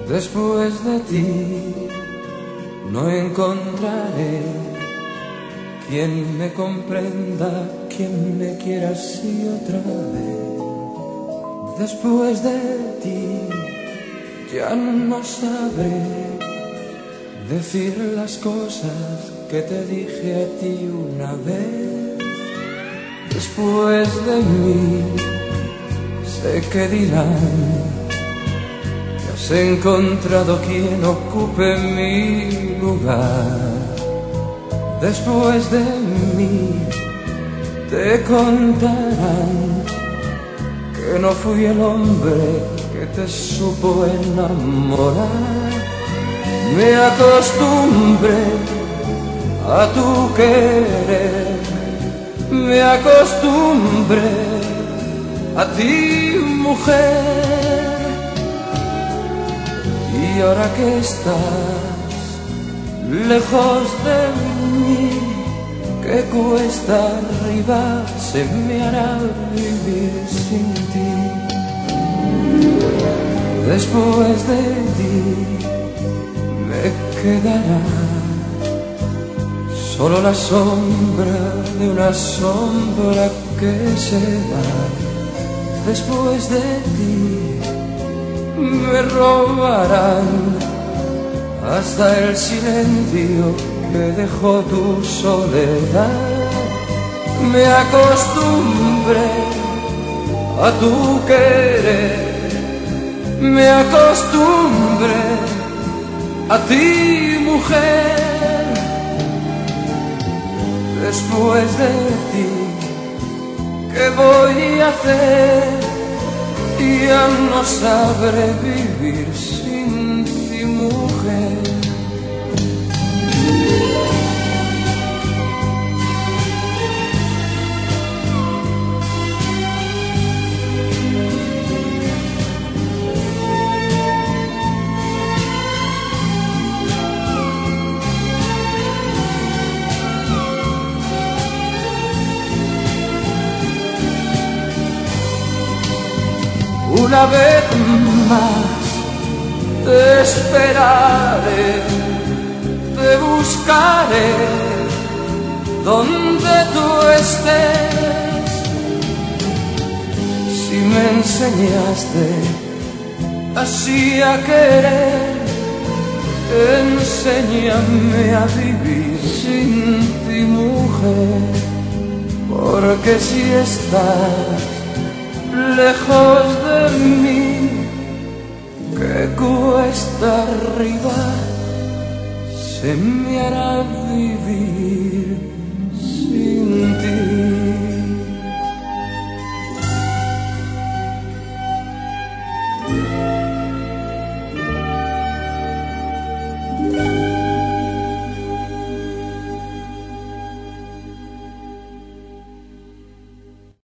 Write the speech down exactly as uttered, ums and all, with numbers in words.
Después de ti no encontraré quien me comprenda, quien me quiera así otra vez. Después de ti ya no sabré decir las cosas que te dije a ti una vez. Después de mí sé que dirán: has encontrado quien ocupe mi lugar. Después de mí te contarán que no fui el hombre que te supo enamorar. Me acostumbré a tu querer, me acostumbré a ti, mujer. Y ahora que estás lejos de mí, que cuesta arriba se me hará vivir sin ti. Después de ti me quedará solo la sombra de una sombra que se va. Después de ti me robarán hasta el silencio que dejó tu soledad. Me acostumbré a tu querer, me acostumbré a ti, mujer. Después de ti, ¿qué voy a hacer? Ya no sabré vivir sin ti, mujer. Una vez más te esperaré, te buscaré donde tú estés. Si me enseñaste así a querer, enséñame a vivir sin ti, mujer. Porque si estás lejos de mí, que cuesta arriba se me hará vivir sin ti.